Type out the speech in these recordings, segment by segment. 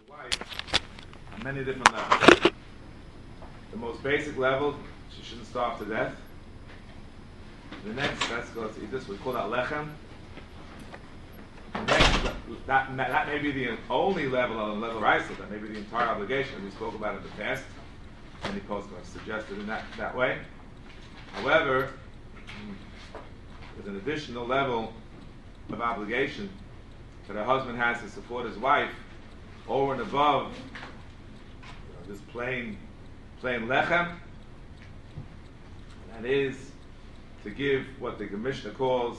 wife on many different levels. The most basic level, she shouldn't starve to death. The next, let's go see this, we call that lechem. The next, that may be the only level on the level Raisa, that may be the entire obligation that we spoke about in the past. Many posts have suggested in that way. However, there's an additional level of obligation that a husband has to support his wife over and above this plain lechem. That is to give what the Mishnah calls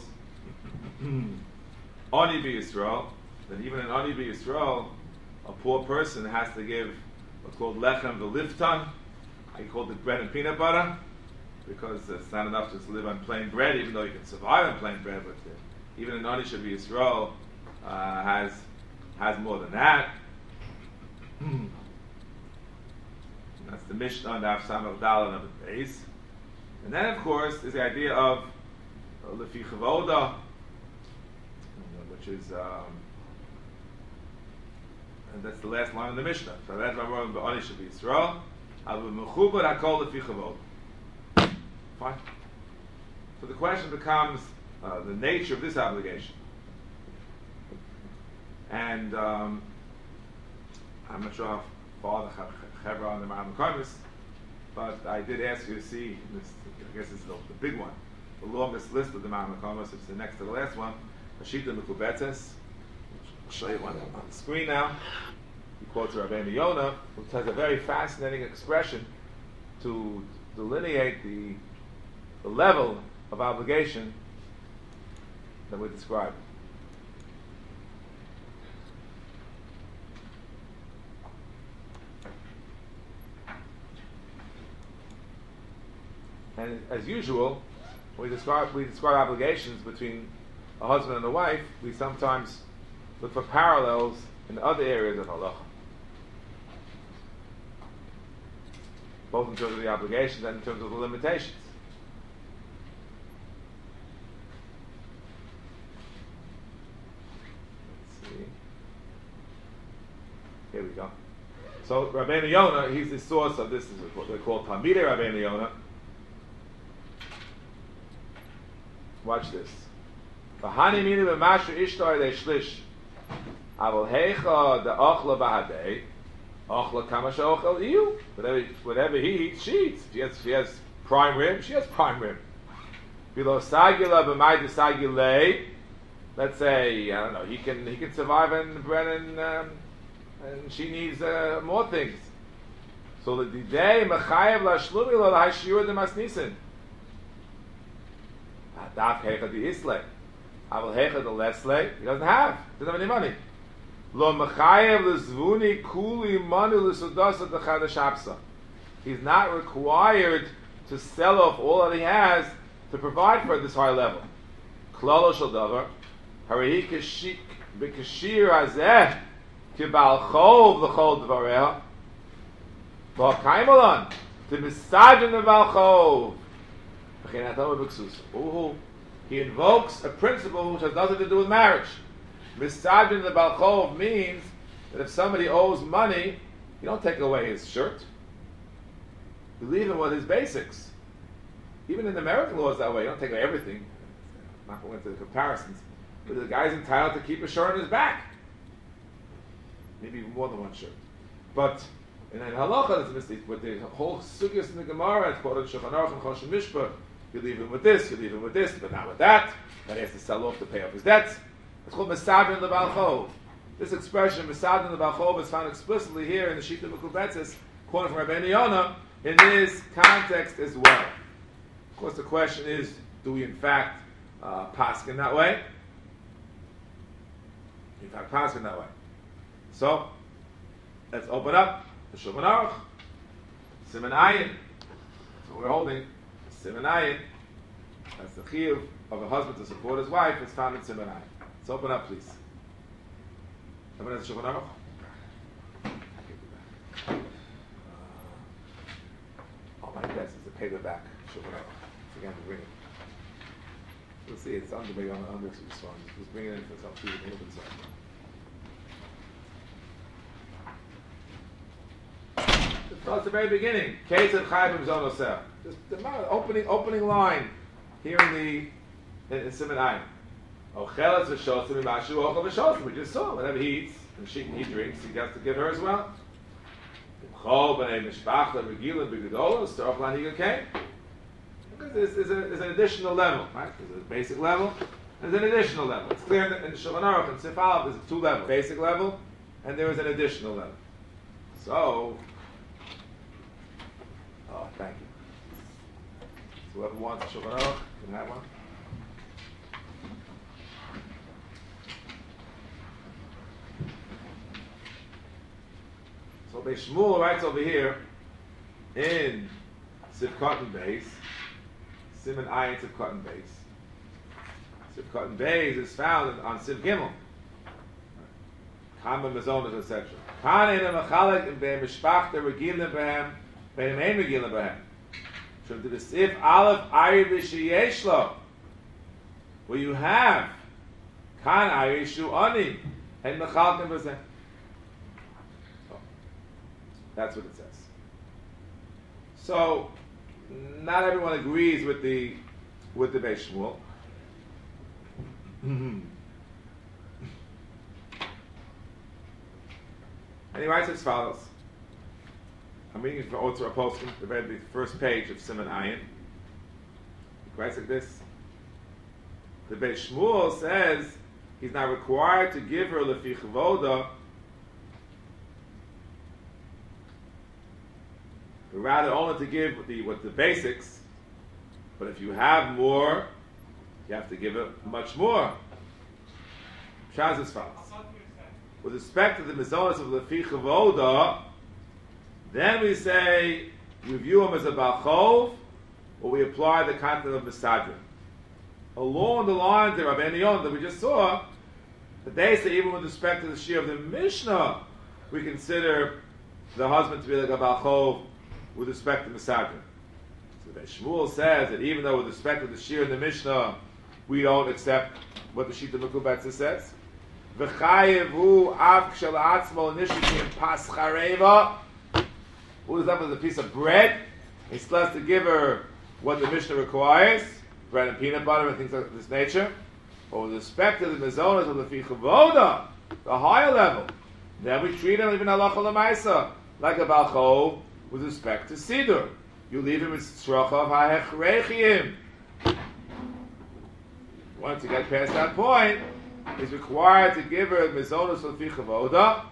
Ani b'Yisrael. That even in Ani b'Yisrael, a poor person has to give what's called lechem v'liftan. I call it bread and peanut butter, because it's not enough just to live on plain bread, even though you can survive on plain bread. But even an Ani b'Yisrael has more than that. That's the Mishnah on the Afsam of Dal and the base. And then, of course, is the idea of Lefi Chavoda, which is, and that's the last line of the Mishnah. So that's why we're on the Ani b'Yisrael. Fine. So the question becomes the nature of this obligation. And I'm not sure how far the Chevra and the Maram Karmis, but I did ask you to see this. I guess it's the big one, the longest list of the Maram Karmis. It's the next to the last one, Hashita Mekubetes. I'll show you one on the screen now. He quotes Rabbeinu Yonah, which has a very fascinating expression to delineate the level of obligation that we described. And as usual, when we describe obligations between a husband and a wife, we sometimes look for parallels in other areas of halacha, both in terms of the obligations and in terms of the limitations. Let's see. Here we go. So Rabbeinu Yonah, he's the source of this, is what they call Talmidei Rabbeinu Yonah. Watch this. V'hani minu b'mashu ishtar de shlish. Aval heicha de ochla b'hadei. Ochla kama she'ochel iyu. Whatever he eats, she eats. If she has prime rib, she has prime rib. Below sagila b'may de sagilei. Let's say, I don't know, he can survive on bread and she needs more things. So the didei mechayev la'shlumi lo l'hashiyur de masnisin. Daf hecha di isle. Aval hecha de lesle. He doesn't have any money. Lo mechayev lezvuni kuli manu l'sudasa de chadash hapsa. He's not required to sell off all that he has to provide for this high level. Klalo shel davar. Harihi kashik b'kashir hazeh kibal chov l'chol dvareha. V'hakaimalan to misajin l'bal chov. He invokes a principle which has nothing to do with marriage. Misajin the Balchov means that if somebody owes money, you don't take away his shirt. You leave him with his basics. Even in American law is that way. You don't take away everything. I'm not going into the comparisons. But the guy's entitled to keep a shirt on his back. Maybe even more than one shirt. But in halacha, it's a mistake. But the whole sugyas in the Gemara, it's quoted in Shulchan Aruch and Choshen Mishpah. You leave him with this, you leave him with this, but not with that. Then he has to sell off to pay off his debts. It's called Mesadrin Lebalchov. This expression, Mesadrin Lebalchov, is found explicitly here in the Shita Mekubetzes, quoted from Rabbeinu Yonah, in this context as well. Of course, the question is, do we in fact paskin that way? In fact, paskin that way. So, let's open up the Shulchan Aruch, Siman Ayin. So we're holding Siman Ayin. That's the chiyuv of a husband to support his wife. It's found in Siman Ayin. Let's open up, please. Everyone has a Shulchan Aruch? My guess is the paperback Shulchan Aruch. Forget to bring it. We'll see. It's under maybe under this one. Just bring it in for some food. A little bit So it's the very beginning. Ketzad Chayim Zon Oseh. Just the opening line here in Siman Ayin. Ochelas v'shosim imashu ochel v'shosim. We just saw whenever he eats and he drinks, he has to give her as well. Chol b'nei mishpachta v'gilim b'gedolos t'ochlan higakei. Because there's an additional level, right? There's a basic level. There's an additional level. It's clear in Shulchan Aruch and Sif Aleph there's two levels: basic level, and there is an additional level. So, thank you. So whoever wants Shulchan Aruch can have one. So Beis Shmuel writes over here in Sivkatan Beis, Siman Ayin Sivkatan Beis. Sivkatan Beis is found on Siv Gimel. Kama Mazonas, etc. Kan ena machalek in be'em mishpachta regilim behem, be'em ein regilim behem. So to the Siv Aleph Ayir v'sheyesh lo, where you have Kan Ayir shu ani, and machalek b'zeh. That's what it says. So, not everyone agrees with the Beis Shmuel. And he writes as follows. I'm reading from Otzar Poskim, the first page of Siman Ayin. He writes like this. The Beis Shmuel says he's not required to give her lefi chavoda, but rather only to give what the basics. But if you have more, you have to give it much more. Shaz as follows. With respect to the mizonos of lefi chavoda, then we say we view him as a balchov, or we apply the content of misadrin. Along the lines of Rabbeinu Yonah that we just saw, that they say even with respect to the shir of the Mishnah, we consider the husband to be like a balchov with respect to misadrin. So that Shmuel says that even though with respect to the shir in the Mishnah, we don't accept what the Shita Mekubetzah says. V'chayevu av k'shala'atzmo nishiki pas chareva. What is that with a piece of bread? He's still has to give her what the Mishnah requires, bread and peanut butter and things of this nature. But with respect to the mizonos of the lefi chavoda, the higher level, then we treat him even halacha l'maisa like a balchov with respect to siddur. You leave him with tzrochav ha'hechrechiyim. Once you get past that point, he's required to give her mizonos of lefi chavoda.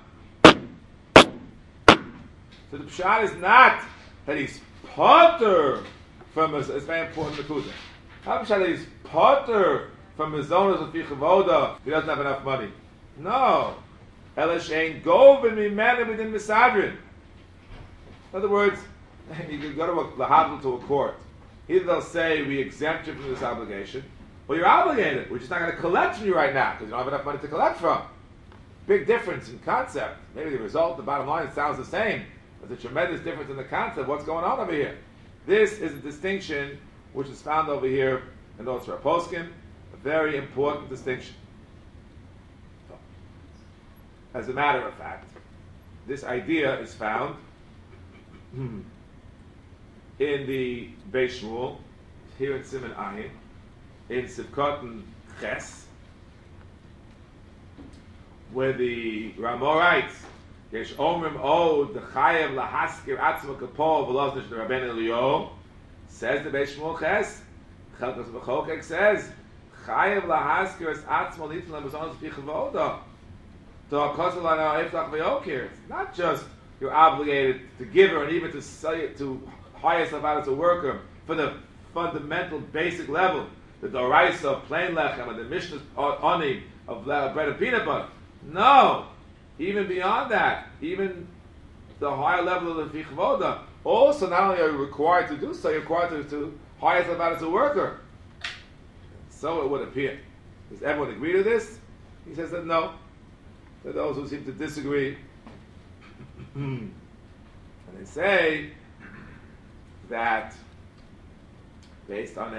So the pshat is not that he's potter from it's very important nekuda. Not pshat that he's potter from mizonos of lefi chavoda. He doesn't have enough money. No, elash ein govin mimena within misadrin. In other words, you can go to a court. Either they'll say we exempt you from this obligation, or you're obligated. We're just not going to collect from you right now because you don't have enough money to collect from. Big difference in concept. Maybe the result, the bottom line, it sounds the same. There's a tremendous difference in the concept. What's going on over here? This is a distinction which is found over here in the Otzar Poskim, a very important distinction. As a matter of fact, this idea is found in the Beis Shmuel, here in Siman Ayin, in Sivkatan Ches, where the Ramah writes, Yesh omrim od the chayev lahaskir atzma kapol v'losnish the Rabbeinu Eliyahu, says the Beis Shmuel Ches, Chelkas B'chokek says, chayev lahaskir es atzma litin l'mazonos pichavoda, it's not just you're obligated to give her and even to sell it, to hire yourself out as a worker for the fundamental basic level, the doraisa of plain lechem and the mishnah's oni of bread and peanut butter. No, even beyond that, even the higher level of the fichvoda. Also, not only are you required to do so, you're required to hire yourself out as a worker. So it would appear. Does everyone agree to this? He says that no. For those who seem to disagree, and they say that based on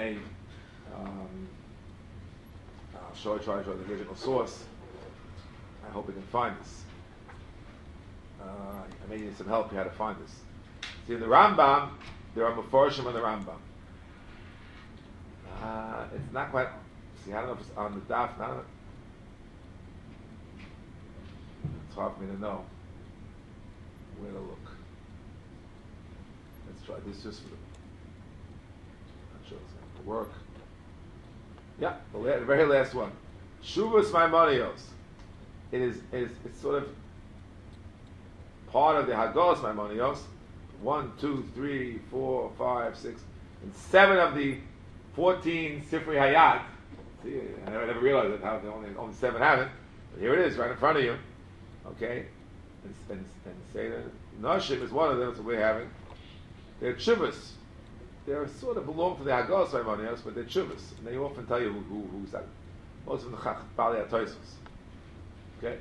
I'll try to show the original source. I hope we can find this. I may need some help here how to find this. See, in the Rambam, there are Meforshim on the Rambam. It's not quite. See, I don't know if it's on the daf. It's hard for me to know where to look. Let's try this just for the. Not sure it's going to work. Yeah, the very last one. Shuvas Maimonios. It's sort of part of the Hagos Maimonios. 1, 2, 3, 4, 5, 6, and 7 of the 14 Sifrei Hayat. See, I never realized that how only 7 have it. But here it is, right in front of you. Okay, and say that Nashim is one of them. That's what we're having. They're Chuvas. They sort of belong to the Hagos Maimonios, but they're Chuvas, and they often tell you who's that. Most of them the Baalei HaTosfos. Okay.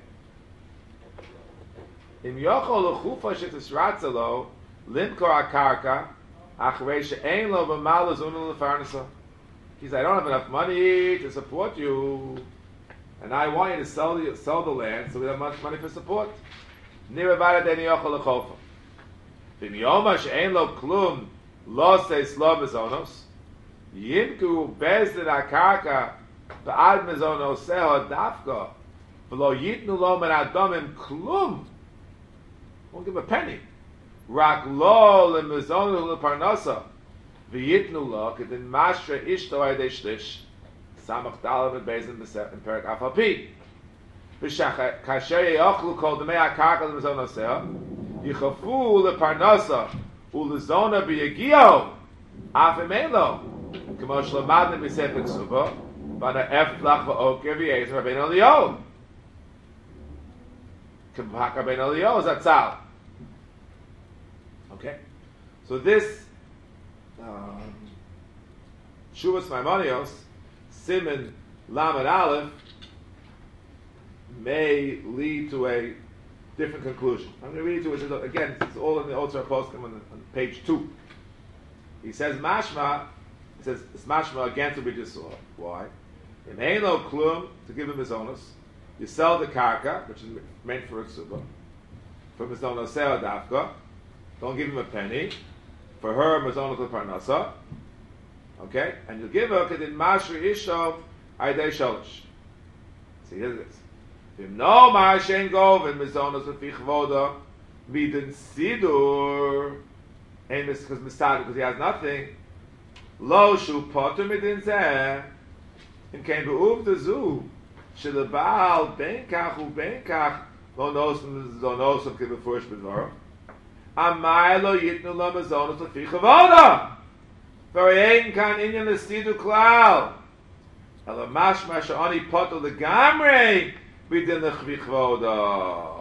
Im yochol lechufa shetisratzelo limkor akarka achrei she'ein lo b'mal zunu lefarnasa. He said, I don't have enough money to support you, and I want you to sell the land so we have much money for support. Nirevada deni yochol lechofa. V'im yoma she'ein lo klum lo seis lo bezonos yimku bezdin akarka ba'ad mezonos seho dafka v'lo yitnu lo men adamim klum. Won't give a penny. Rak lo lemezonu leparnasa v'yitnu lo kedin mashra ishto ayde shlish samach dalav bezin in perak afapi v'shach kasher yochlu kol demei akarka lemezonu seho yichafu leparnasa ulezona b'yagio afemelo k'mo shlemadne b'sefer ksuba v'ana eflach v'oker v'yezer rabbeinu Eliyahu. Okay, so this Shuvas Maimonios Siman Lamed Aleph may lead to a different conclusion. I'm going to read it to it again. It's all in the Otzar Poskim on page 2. He says Mashma. He says it's Mashma again to be just saw. Why? In Eino Klum to give him his onus. You sell the karka, which is meant for a ksuba, for Mizona Seo Dafka. Don't give him a penny. For her, Mizona Parnasa. Okay? And you give her, Kedin Mashri Isho, Aidei Sholish. See, here's this. Vim no Marshen Govin, Mizona Zafich Voda, Midin Sidur, and because Misad, because he has nothing, Lo Shu Potter Midin Zeh, and came to Uv the Zoo. שלבעל בין כך ובין כך לא נוסם כבפורש בדברו אמר לו ייתנו לו מזונות לפי כבודו והרי אין כאן עניין לסידור כלל אלא משמע שעוני פוטר לגמרי בדין לכפי כבודו.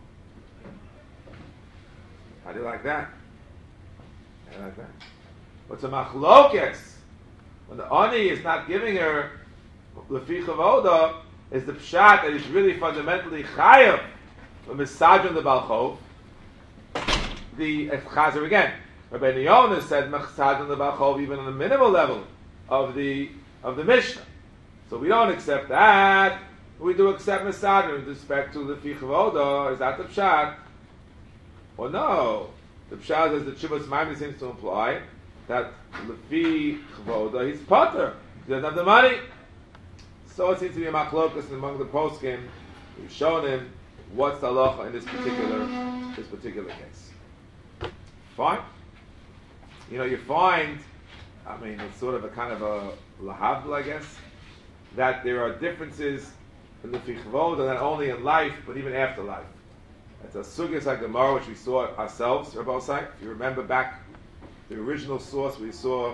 How do you like that? How do you like that? What's a machlokes? When the oni is not giving her lefi chavoda, is the pshat that is really fundamentally chayav from misajim the balchov. The chazer again. Rabbi Yonah said misajim the balchov even on the minimal level of the Mishnah. So we don't accept that. We do accept misajim with respect to the lefi chavoda. Is that the pshat? Or no? The pshat is the Chuvas Maimon seems to imply that lefi chavoda he's potter. He doesn't have the money. So it seems to be a machlokas among the poskim. We've shown him what's the halacha in this particular case. Fine. You find, it's sort of a kind of a lahavdil, I guess, that there are differences in the fichvod, not only in life, but even after life. It's a sugis HaGemara, which we saw ourselves, Rabbi Osai. If you remember back, the original source we saw,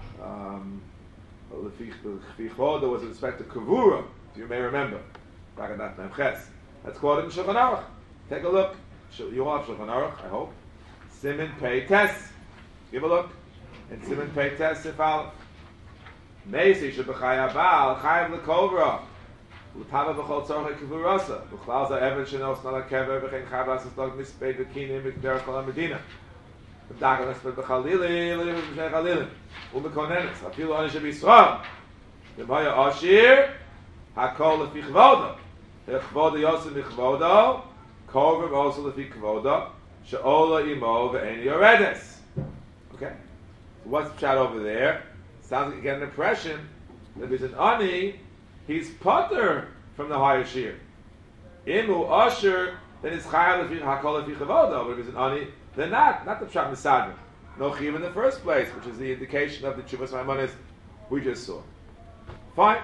the Fichoda was with respect to Kavura, if you may remember, back in that Memches. That's quoted in Shulchan Aruch. Take a look. You all have Shulchan Aruch, I hope. Siman Pei Tes. Give a look. In Siman Pei Tes, Sif Aleph. Meisi Shebechaya Baal, Chayav Lekovra. L'tava B'chol Tzorchei Kavurasa. B'chlal Za Even Shenos Nala Kever, V'chein Chavas Estok Mispei V'kinim V'kderech Kol HaMedina. V'dagan Espet B'chalili, V'lim V'shnei Chalilim. U'mekonenes, afilu Anish B'Yisrael. V'maya Ashir, Hakol Lefi Chvoda. Chvoda Yosef Michvoda, Kover also Lefi Chvoda. she'ola imo ve'en yoredes. Okay, so what's the chat over there? Sounds like you get an impression that there's an ani, he's putter from the higher shear. Imu usher, then it's chayal lefi hakol lefi chavodo. But if it's an ani, then not the pshat misadin. No chiv in the first place, which is the indication of the Chuvas Maimonis we just saw. Fine.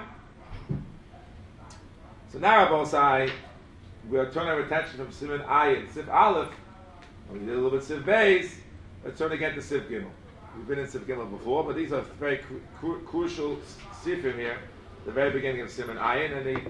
So now, Rabosai, we are turning our attention from Siman Ayin, Sif Aleph. We did a little bit Sif Beis. Let's turn again to Sif Gimel. We've been in Sif Gimel before, but these are very crucial Sifim here. The very beginning of Siman Ayin, and they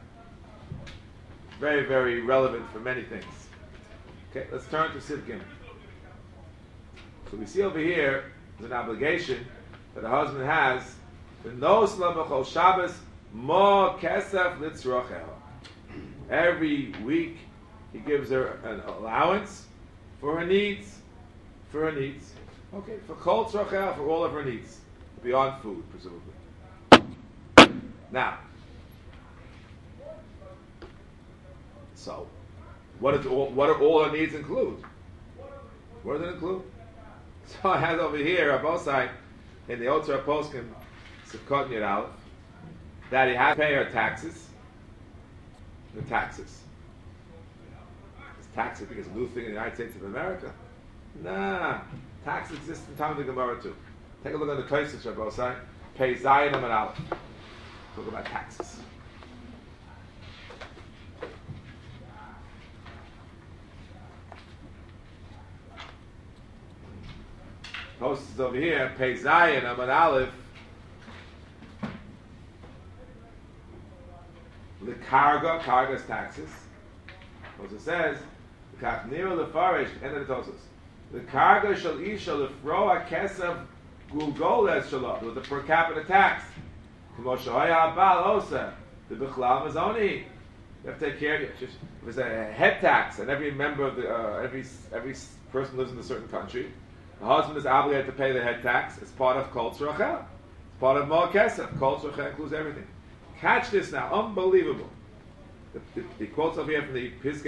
very, very relevant for many things. Okay, let's turn to Sif Gimel. So we see over here there's an obligation that a husband has. Shabbos mo kesef litzrochel. Every week he gives her an allowance for her needs. For her needs. Okay, for kol tzrochel, for all of her needs. Beyond food, presumably. Now, so what do all her needs include? What does it include? So I have over here, on both sides, in the Otzar Poskim, Sivkot Nir Aleph, that he has to pay her taxes. The taxes. Is tax, I think, is a new thing in the United States of America. Nah, tax exists in time of the Gemara too. Take a look at the Tosfos on both sides. Pay Zayin and Aleph. Talk about taxes. Tosfos over here, pay Zayin and Aleph. The karga is taxes. Also says, the kachnira lefarish, end of the Tosfos. The karga shall isha lefroa kesav gulgoles shalot, with the per capita tax. Kamo shohaya abal osa, the bichlav is only. You have to take care of it. If it's a head tax, and every member of the every person lives in a certain country, the husband is obligated to pay the head tax as part of kol tzrochel. It's part of mo kesef. Kol tzrochel includes everything. Catch this now, unbelievable. The quotes over here from the Piskei